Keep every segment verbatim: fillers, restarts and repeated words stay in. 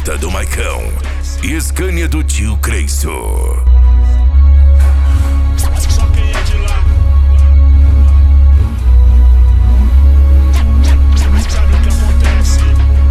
Jetta do Maicão e Scania do tio Creiço. Só quem é de lá sabe o que acontece.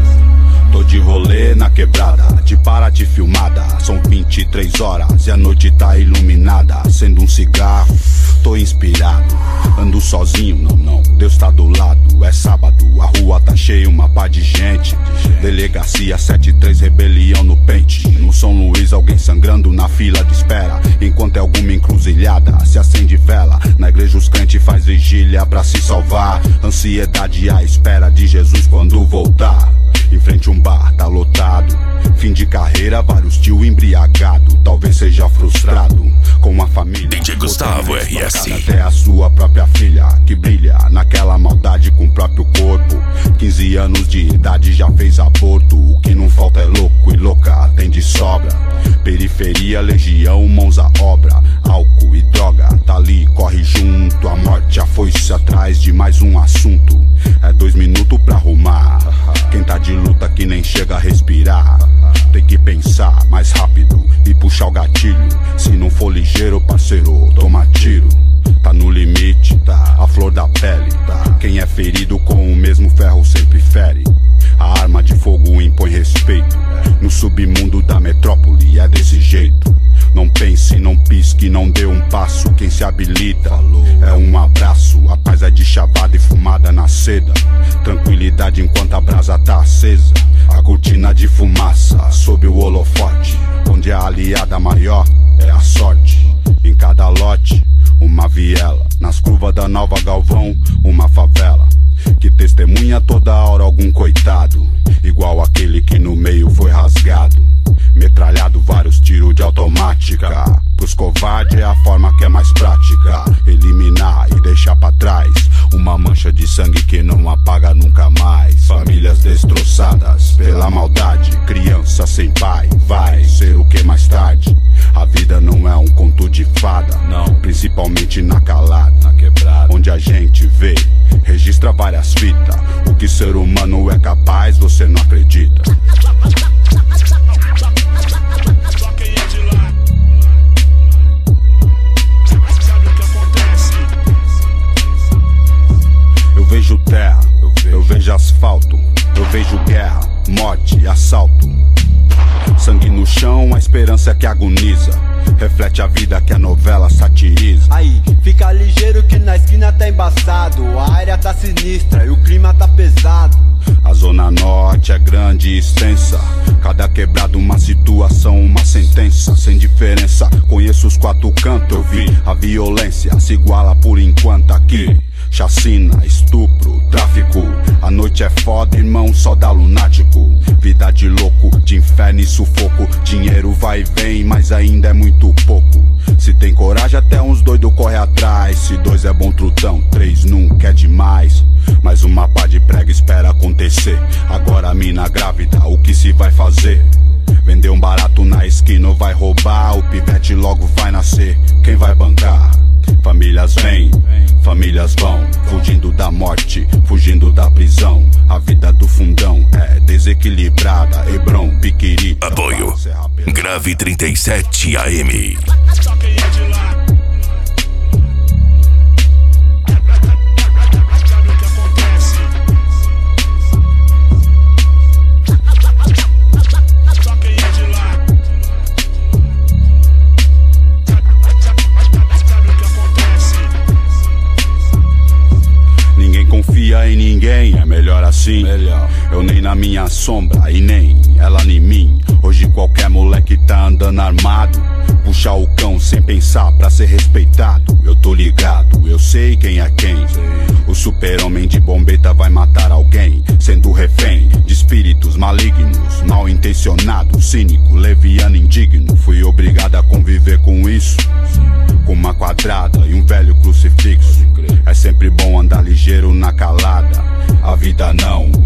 Tô de rolê na quebrada, de Paraty filmada. São vinte e três horas e a noite tá iluminada. Acendo um cigarro, tô inspirado. Ando sozinho, não, não, Deus tá do lado. É sábado, a rua tá cheia, uma pá de gente. Delegacia sete três, rebelião no pente. No São Luís, alguém sangrando na fila de espera. Enquanto é alguma encruzilhada, se acende vela. Na igreja os crentes faz vigília pra se salvar. Ansiedade à espera de Jesus quando voltar. Em frente um bar, tá lotado. Fim de carreira, vários tio embriagado. Talvez seja frustrado com a família. D J Gustavo R S. Até a sua própria filha, que brilha naquela maldade com o próprio corpo. Quinze anos de idade já fez aborto. O que não falta é louco e louca, tem de sobra. Periferia, legião, mãos à obra. Álcool e droga, tá ali, corre junto. A morte, a foice atrás de mais um assunto. É dois minutos pra arrumar. Quem tá de luta que nem chega a respirar. Tem que pensar mais rápido e puxar o gatilho. Se não for ligeiro, parceiro, toma tiro. Tá no limite, tá, a flor da pele, tá. Quem é ferido com o mesmo ferro sempre fere. A arma de fogo impõe respeito. No submundo da metrópole é desse jeito. Não pense, não pisque, não dê um passo. Quem se habilita é um abraço. A paz é de chavada e fumada na seda. Tranquilidade enquanto a brasa tá acesa. A cortina de fumaça sob o holofote. Onde a aliada maior é a sorte. Em cada lote, uma viela. Nas curvas da Nova Galvão, uma favela. Que testemunha toda hora algum coitado. Igual aquele que no meio foi rasgado. Metralhado, vários tiros de automática. Pros covardes é a forma que é mais prática. Eliminar e deixar pra trás uma mancha de sangue que não apaga nunca mais. Famílias destroçadas pela maldade. Criança sem pai, vai ser o que mais tarde. A vida não é um conto de fada, não. Principalmente na calada, na quebrada, onde a gente vê, registra várias fitas. O que ser humano é capaz, você não acredita. Só quem é de lá sabe o que acontece. Eu vejo terra, eu vejo, eu vejo asfalto. Eu vejo guerra, morte e assalto. Sangue no chão, a esperança que agoniza. Reflete a vida que a novela satiriza. Aí, fica ligeiro que na esquina tá embaçado. A área tá sinistra e o clima tá pesado. A zona norte é grande e extensa. Cada quebrada uma situação, uma sentença. Sem diferença, conheço os quatro cantos. Eu vi a violência se iguala por enquanto aqui. Chacina, estupro, tráfico. A noite é foda, irmão, só dá lunático. Vida de louco, de inferno e sufoco. Dinheiro vai e vem, mas ainda é muito pouco. Se tem coragem até uns doidos corre atrás. Se dois é bom trutão, três nunca é demais. Mais uma pá de prega espera acontecer. Agora a mina grávida, o que se vai fazer? Vender um barato na esquina ou vai roubar? O pivete logo vai nascer, quem vai bancar? Famílias vêm, famílias vão, fugindo da morte, fugindo da prisão. A vida do fundão é desequilibrada. Hebron, Piquiri. Apoio Grave trinta e sete A M. Só quem é de lá sabe o que acontece. Só quem é de lá sabe o que acontece. Ninguém confia em ninguém, é melhor assim. Melhor. Eu nem na minha sombra e nem ela em mim. Hoje qualquer moleque tá andando armado. Puxar o cão sem pensar pra ser respeitado. Eu tô ligado, eu sei quem é quem. O super-homem de bombeta vai matar alguém, sendo refém de espíritos malignos, mal intencionado, cínico, leviano, indigno. Fui obrigado a conviver com isso, com uma quadrada e um velho crucifixo. É sempre bom andar ligeiro na calada. A vida não